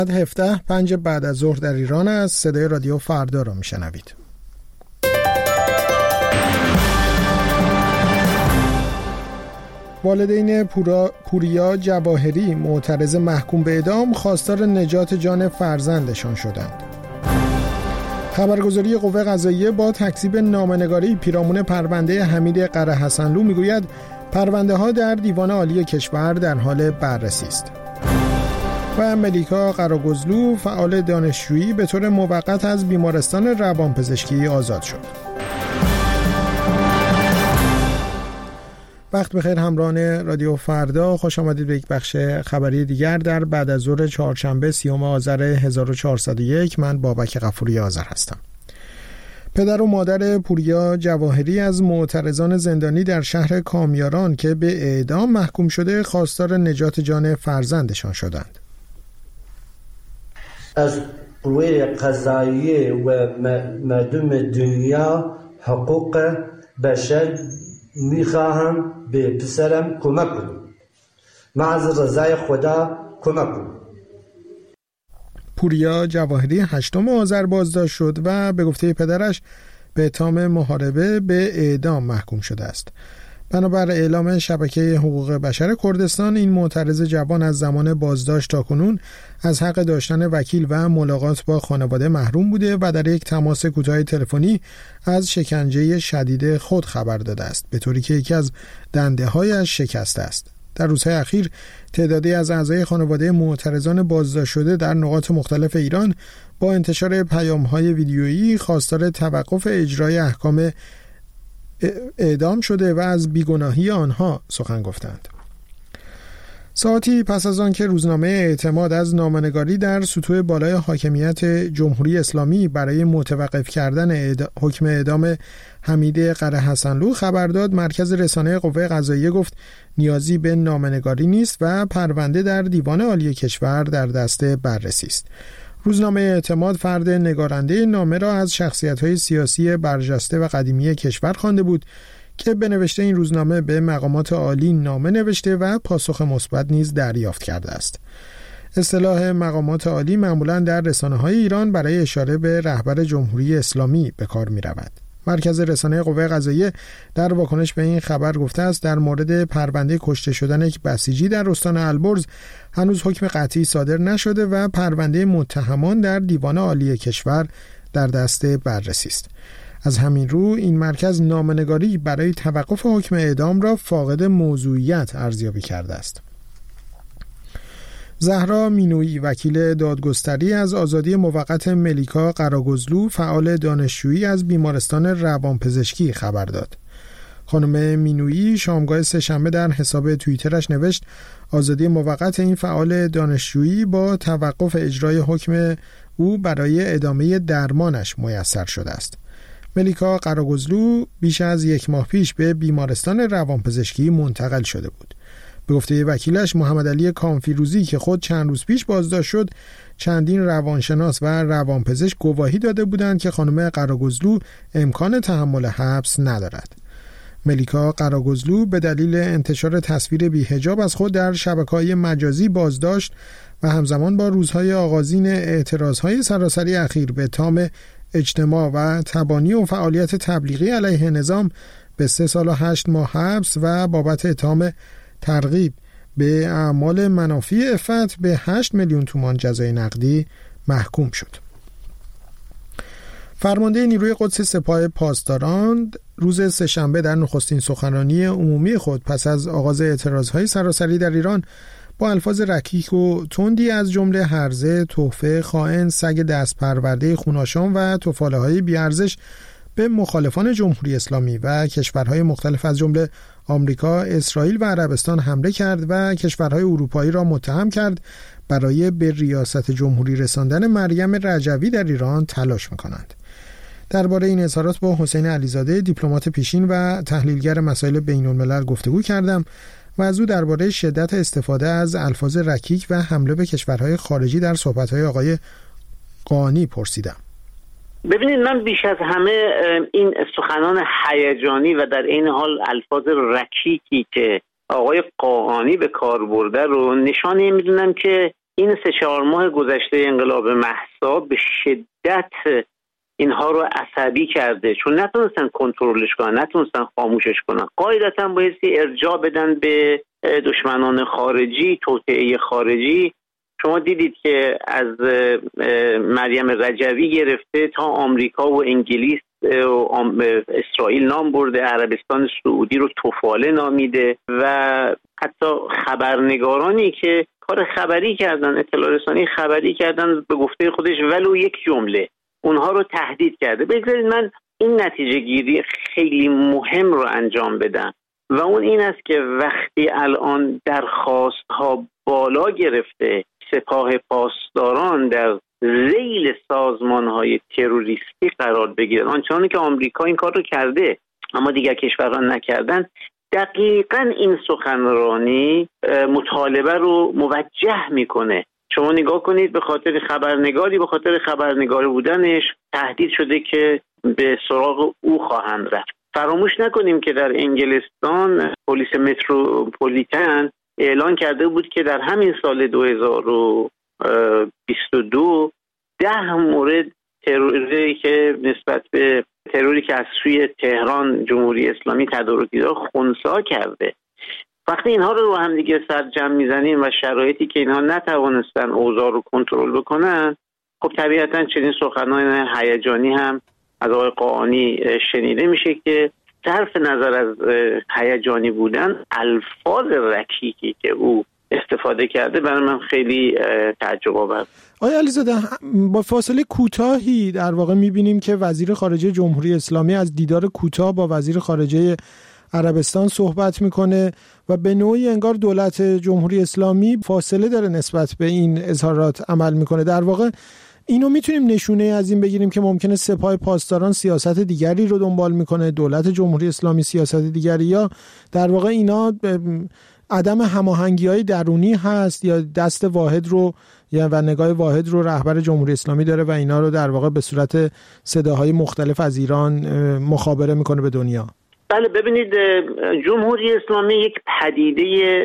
17:05 بعد از ظهر در ایران است. صدای رادیو فردا را میشنوید. والدین پوریا جواهری معترض محکوم به اعدام خواستار نجات جان فرزندشان شدند. خبرگزاری قوه قضاییه با تکذیب نامه‌نگاری پیرامون پرونده حمید قره حسنلو میگوید پرونده ها در دیوان عالی کشور در حال بررسی است. و ملیکا قراگزلو فعال دانشجویی به طور موقت از بیمارستان روانپزشکی آزاد شد. وقت بخیر همراهان رادیو فردا، خوش آمدید به یک بخش خبری دیگر در بعد از ظهر چهارشنبه 30 آذر 1401. من بابک غفوری آذر هستم. پدر و مادر پوریا جواهری از معترضان زندانی در شهر کامیاران که به اعدام محکوم شده خواستار نجات جان فرزندشان شدند. از قوه قضاییه و مردم دنیا حقوق بشر میخواهم به پسرم کمک کنم. معز رضای خدا کمک کنم. پوریا جواهری 8 آذر بازداشت شد و به گفته پدرش به اتهام محاربه به اعدام محکوم شده است. بنابر اعلام شبکه حقوق بشر کردستان، این معترض جوان از زمان بازداشت تاکنون از حق داشتن وکیل و ملاقات با خانواده محروم بوده و در یک تماس کوتاه تلفنی از شکنجه شدید خود خبر داده است، به طوری که یکی از دنده‌هایش شکسته است. در روزهای اخیر تعدادی از اعضای خانواده معترضان بازداشت شده در نقاط مختلف ایران با انتشار پیام‌های ویدیویی خواستار توقف اجرای احکام اعدام شده و از بیگناهی آنها سخن گفتند. ساعتی پس از آن که روزنامه اعتماد از نامه‌نگاری در سطوح بالای حاکمیت جمهوری اسلامی برای متوقف کردن حکم اعدام حمید قره حسنلو خبر داد، مرکز رسانه قوه قضاییه گفت نیازی به نامه‌نگاری نیست و پرونده در دیوان عالی کشور در دست بررسی است. روزنامه اعتماد فرد نگارنده نامه را از شخصیت‌های سیاسی برجسته و قدیمی کشور خوانده بود که به نوشته این روزنامه به مقامات عالی نامه نوشته و پاسخ مثبت نیز دریافت کرده است. اصطلاح مقامات عالی معمولاً در رسانه‌های ایران برای اشاره به رهبر جمهوری اسلامی به کار می‌رود. مرکز رسانه قوه قضاییه در واکنش به این خبر گفته است در مورد پرونده کشته شدن یک بسیجی در استان البرز هنوز حکم قطعی صادر نشده و پرونده متهمان در دیوان عالی کشور در دست بررسی است. از همین رو این مرکز نامه‌نگاری برای توقف حکم اعدام را فاقد موضوعیت ارزیابی کرده است. زهرا مینویی وکیل دادگستری از آزادی موقت ملیکا قراگزلو فعال دانشجویی از بیمارستان روانپزشکی خبر داد. خانم مینویی شامگاه سه‌شنبه در حساب توییترش نوشت آزادی موقت این فعال دانشجویی با توقف اجرای حکم او برای ادامه درمانش میسر شده است. ملیکا قراگزلو بیش از 1 ماه پیش به بیمارستان روانپزشکی منتقل شده بود. به گفته وکیلش محمد علی کامفیروزی که خود چند روز پیش بازداشت شد، چندین روانشناس و روانپزشک گواهی داده بودند که خانم قراگزلو امکان تحمل حبس ندارد. ملیکا قراگزلو به دلیل انتشار تصویر بی‌حجاب از خود در شبکه‌های مجازی بازداشت و همزمان با روزهای آغازین اعتراضهای سراسری اخیر به اتهام اجتماع و تبانی و فعالیت تبلیغی علیه نظام به 3 سال و 8 ماه حبس و بابت اتهام ترغیب به اعمال منافی عفت به 8 میلیون تومان جزای نقدی محکوم شد. فرمانده نیروی قدس سپاه پاسداران روز سه‌شنبه در نخستین سخنرانی عمومی خود پس از آغاز اعتراضهای سراسری در ایران با الفاظ رکیک و تندی از جمله هرزه، تحفه، خائن، سگ دست پرورده خوناشام و تفاله‌های بی‌ارزش به مخالفان جمهوری اسلامی و کشورهای مختلف از جمله آمریکا، اسرائیل و عربستان حمله کرد و کشورهای اروپایی را متهم کرد برای به ریاست جمهوری رساندن مریم رجوی در ایران تلاش می‌کنند. درباره این اظهارات با حسین علیزاده دیپلمات پیشین و تحلیلگر مسائل بین‌الملل گفتگو کردم و از او درباره شدت استفاده از الفاظ رکیک و حمله به کشورهای خارجی در صحبت‌های آقای قانی پرسیدم. ببینید، من بیش از همه این سخنان هیجانی و در این حال الفاظ رکیکی که آقای قاآنی به کار برده رو نشانه میدونم که این 3-4 ماه گذشته انقلاب مهسا به شدت اینها رو عصبی کرده، چون نتونستن کنترلش کنن، نتونستن خاموشش کنن. قاعدتا بایستی ارجاع بدن به دشمنان خارجی، توطئه خارجی. شما دیدید که از مریم رجوی گرفته تا آمریکا و انگلیس و اسرائیل نام برده، عربستان سعودی رو توفاله نامیده و حتی خبرنگارانی که کار خبری کردن، اطلاع رسانی خبری کردن، به گفته خودش ولو یک جمله اونها رو تهدید کرده. بگذارید من این نتیجه گیری خیلی مهم رو انجام بدم و اون این است که وقتی الان درخواست ها بالا گرفته، سپاه پاسداران در ذیل سازمان های تروریستی قرار بگیرن، آنچنانی که آمریکا این کار رو کرده اما دیگر کشوران نکردن، دقیقاً این سخنرانی مطالبه رو موجه میکنه. شما نگاه کنید، به خاطر خبرنگاری بودنش تهدید شده که به سراغ او خواهند رفت. فراموش نکنیم که در انگلستان پلیس متروپولیتن اعلان کرده بود که در همین سال 2022 10 مورد تروری که نسبت به تروری که از سوی تهران جمهوری اسلامی تدارکی داره خنثی کرده. وقتی اینها رو هم دیگه سرجم میزنیم و شرایطی که اینها نتوانستن اوضاع رو کنترل بکنن، خب طبیعتا چنین سخنان هیجانی هم از آقای قاآنی شنیده میشه که صرف نظر از هیجانی بودن، الفاظ رکیکی که او استفاده کرده برای من خیلی تعجب آور. آقای علیزاده، با فاصله کوتاهی در واقع میبینیم که وزیر خارجه جمهوری اسلامی از دیدار کوتاه با وزیر خارجه عربستان صحبت میکنه و به نوعی انگار دولت جمهوری اسلامی فاصله داره نسبت به این اظهارات عمل میکنه. در واقع اینو میتونیم نشونه از این بگیریم که ممکنه سپاه پاسداران سیاست دیگری رو دنبال میکنه، دولت جمهوری اسلامی سیاست دیگری، یا در واقع اینا عدم هماهنگی‌های درونی هست یا دست واحد رو و نگاه واحد رو رهبر جمهوری اسلامی داره و اینا رو در واقع به صورت صداهای مختلف از ایران مخابره میکنه به دنیا. بله، ببینید جمهوری اسلامی یک پدیده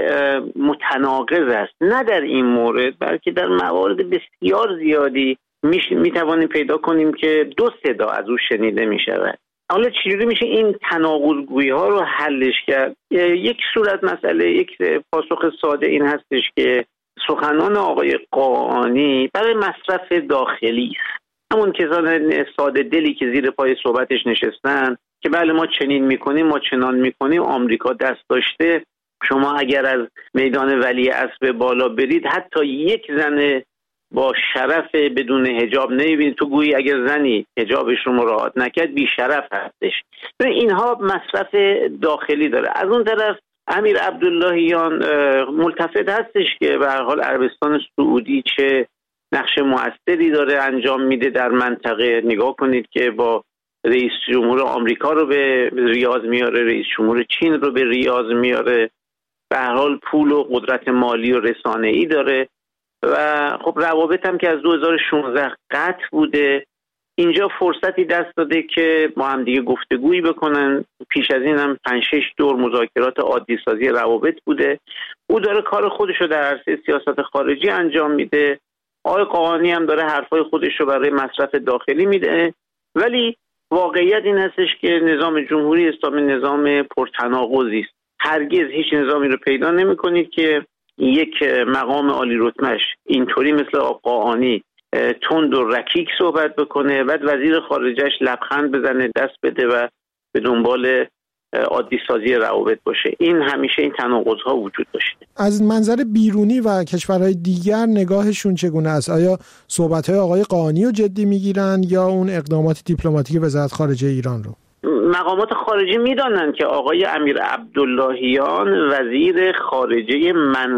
متناقض است، نه در این مورد بلکه در موارد بسیار زیادی میتوانیم پیدا کنیم که دو صدا از او شنیده میشود. حالا چجوری میشه این تناقض‌گویی ها رو حلش کرد؟ یک صورت مسئله، یک پاسخ ساده این هستش که سخنان آقای قاآنی برای مصرف داخلی است. همون کسان ساده دلی که زیر پای صحبتش نشستن که بله ما چنین میکنیم، ما چنان میکنیم، آمریکا دست داشته، شما اگر از میدان ولیعصر بالا برید حتی یک زن با شرف بدون حجاب نمیبینید، تو گویی اگر زنی حجابش رو مراعات نکرد بی شرف هستش. اینها مصرف داخلی داره. از اون طرف امیر عبداللهیان ملتفت هستش که به هر حال عربستان سعودی چه نقش مؤثری داره انجام میده در منطقه. نگاه کنید که با رئیس جمهور آمریکا رو به ریاض میاره، رئیس جمهور چین رو به ریاض میاره، به هر حال پول و قدرت مالی و رسانه‌ای داره و خب روابط هم که از 2016 قطع بوده. اینجا فرصتی دست داده که با هم دیگه گفتگویی بکنن. پیش از این هم 5-6 دور مذاکرات عادی سازی روابط بوده. او داره کار خودش رو در عرصه سیاست خارجی انجام میده، آقای قاآنی هم داره حرفای خودش رو برای مصرف داخلی میده. ولی واقعیت این هستش که نظام جمهوری اسلامی نظام پرتناقضی است. هرگز هیچ نظامی رو پیدا نمی‌کنید که یک مقام عالی رتبه‌اش اینطوری مثل قاآنی تند و رکیک صحبت بکنه، بعد وزیر خارجه‌اش لبخند بزنه، دست بده و به دنبال عادی سازی روابط باشه. این همیشه این تناقض‌ها وجود داشته. از منظر بیرونی و کشورهای دیگر نگاهشون چگونه است؟ آیا صحبت‌های آقای قاآنی رو جدی میگیرن یا اون اقدامات دیپلماتیک وزارت خارجه ایران رو؟ مقامات خارجی میدانند که آقای امیر عبداللهیان وزیر خارجه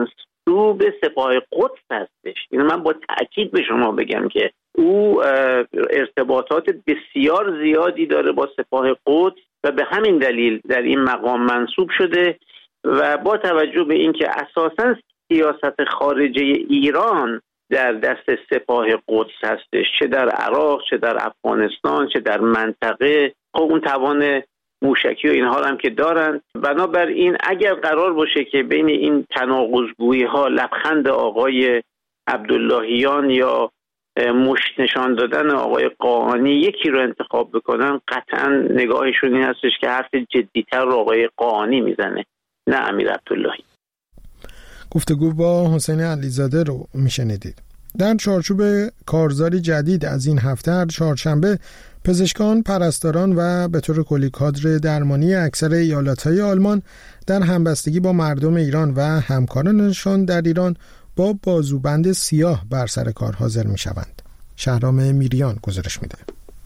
منصوب سپاه قدس هستش. اینو من با تأکید به شما بگم که او ارتباطات بسیار زیادی داره با سپاه قدس و به همین دلیل در این مقام منصوب شده و با توجه به اینکه اساساً سیاست خارجه ایران در دست سپاه قدس هستش، چه در عراق، چه در افغانستان، چه در منطقه، خب اون توان موشکی و اینها هم که دارن. بنابراین اگر قرار باشه که بین این تناقض‌گویی ها لبخند آقای عبداللهیان یا مشت نشان دادن آقای قاآنی یکی رو انتخاب بکنن، قطعا نگاهشون این هستش که حرف جدیتر رو آقای قاآنی میزنه، نه امیر عبداللهی. گفتگو با حسین علیزاده رو میشنیدید. در چارچوب کارزاری جدید از این هفته هر چهارشنبه پزشکان، پرستاران و به طور کلی کادر درمانی اکثر ایالت‌های آلمان در همبستگی با مردم ایران و همکارانشان در ایران با بازوبند سیاه بر سر کار حاضر می‌شوند. شهرام میریان گزارش میده.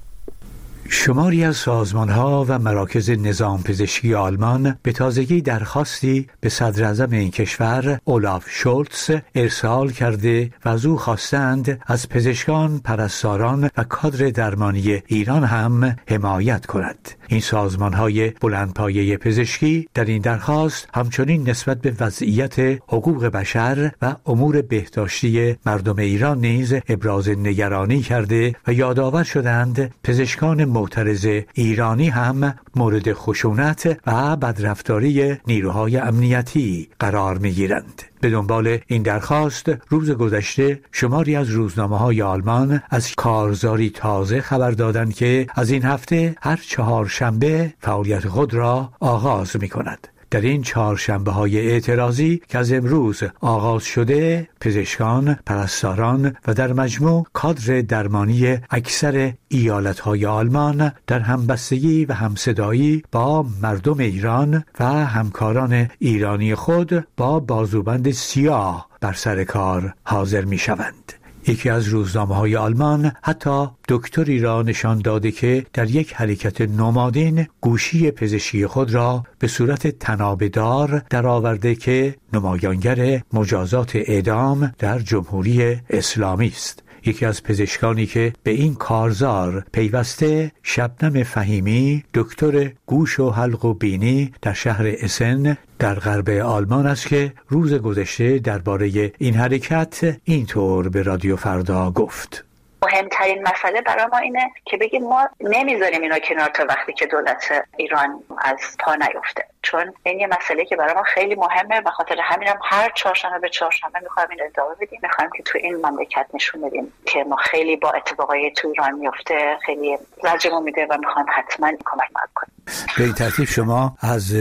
شماری از سازمان‌ها و مراکز نظام پزشکی آلمان به تازگی درخواستی به صدراعظم این کشور اولاف شولتز ارسال کرده و از او خواستند از پزشکان، پرستاران و کادر درمانی ایران هم حمایت کند. این سازمان‌های بلندپایه پزشکی در این درخواست همچنین نسبت به وضعیت حقوق بشر و امور بهداشتی مردم ایران نیز ابراز نگرانی کرده و یادآور شدند پزشکان معترض ایرانی هم مورد خشونت و بدرفتاری نیروهای امنیتی قرار می‌گیرند. به دنبال این درخواست روز گذشته شماری از روزنامه‌های آلمان از کارزاری تازه خبر دادند که از این هفته هر چهارشنبه فعالیت خود را آغاز می‌کند. در این چهارشنبه‌های اعتراضی که از امروز آغاز شده، پزشکان، پرستاران و در مجموع کادر درمانی اکثر ایالت‌های آلمان در همبستگی و همصدایی با مردم ایران و همکاران ایرانی خود با بازوبند سیاه بر سر کار حاضر می‌شوند. یکی از روزنامه‌های آلمان حتی دکتری را نشان داده که در یک حرکت نمادین گوشی پزشکی خود را به صورت تنابه‌دار درآورده که نمایانگر مجازات اعدام در جمهوری اسلامی است. یکی از پزشکانی که به این کارزار پیوسته، شبنم فهیمی، دکتر گوش و حلق و بینی در شهر اسن در غرب آلمان است که روز گذشته درباره این حرکت اینطور به رادیو فردا گفت: مهمترین مسئله برای ما اینه که بگیم ما نمیذاریم اینا کنار تا وقتی که دولت ایران از پا نیفته، چون این یه مسئله که برای ما خیلی مهمه. به خاطر همینم هر چهارشنبه به چهارشنبه میخوایم این ادامه بدیم، میخوایم که تو این مملکت نشون بدیم که ما خیلی با اتفاقای تو ایران میفته خیلی زجرمون میده و میخوایم حتما کمک کنیم. به این ترتیب شما از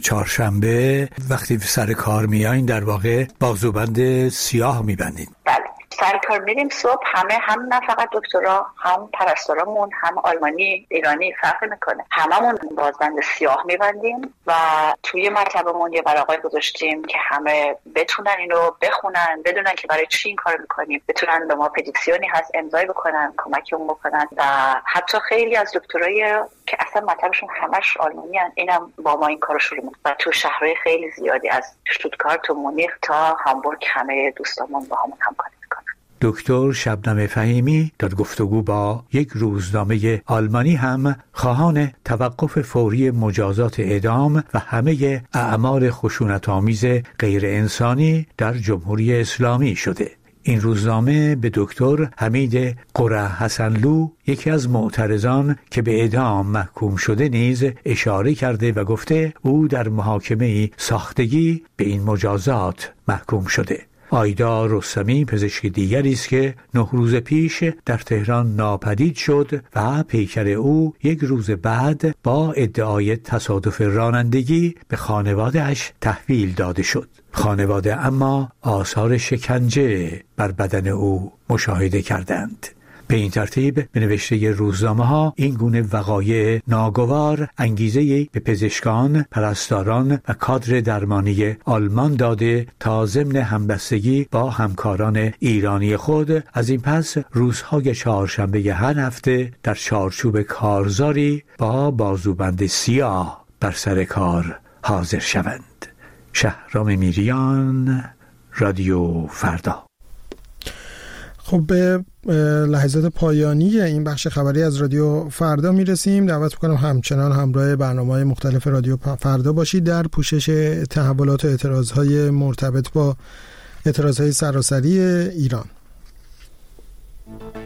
چهارشنبه وقتی سر کار میایین در واقع بازوبند سیاه میبندید؟ بله، سر کار میریم صبح، هم نه فقط دکترا، هم پرستارامون، هم آلمانی ایرانی فرق میکنه، هممون بازبند سیاه میبندیم و توی مطبمون یه ورقای گذاشتیم که همه بتونن اینو بخونن، بدونن که برای چی این کارو میکنیم، بتونن به ما پدیکسیونی هست امضا بکنن، کمکمون بکنن. و حتی خیلی از دکترای که اصلا مطبشون همش آلمانی هستن، اینم با ما این کارو شروع میکنن و تو شهرهای خیلی زیادی از شتوتگارت و مونیخ تا هامبورگ همه دوستامون با همون همکاری میکنن. دکتر شبنم فهیمی در گفتگو با یک روزنامه آلمانی هم خواهان توقف فوری مجازات اعدام و همه اعمال خشونت‌آمیز غیر انسانی در جمهوری اسلامی شده. این روزنامه به دکتر حمید قره حسنلو، یکی از معترضان که به اعدام محکوم شده، نیز اشاره کرده و گفته او در محاکمه ساختگی به این مجازات محکوم شده. آیدا رستمی پزشک دیگری است که 9 روز پیش در تهران ناپدید شد و پیکر او یک روز بعد با ادعای تصادف رانندگی به خانواده‌اش تحویل داده شد. خانواده اما آثار شکنجه بر بدن او مشاهده کردند. به این ترتیب به نوشته روزنامه‌ها این گونه وقایع ناگوار انگیزه‌ای به پزشکان، پرستاران و کادر درمانی آلمان داده تا ضمن همبستگی با همکاران ایرانی خود از این پس روزهای چهارشنبه هر هفته در چارچوب کارزاری با بازوبند سیاه بر سر کار حاضر شوند. شهرام میریان، رادیو فردا. خب به لحظات پایانی این بخش خبری از رادیو فردا میرسیم. دعوت میکنم همچنان همراه برنامه‌های مختلف رادیو فردا باشید در پوشش تحولات و اعتراضهای مرتبط با اعتراضهای سراسری ایران.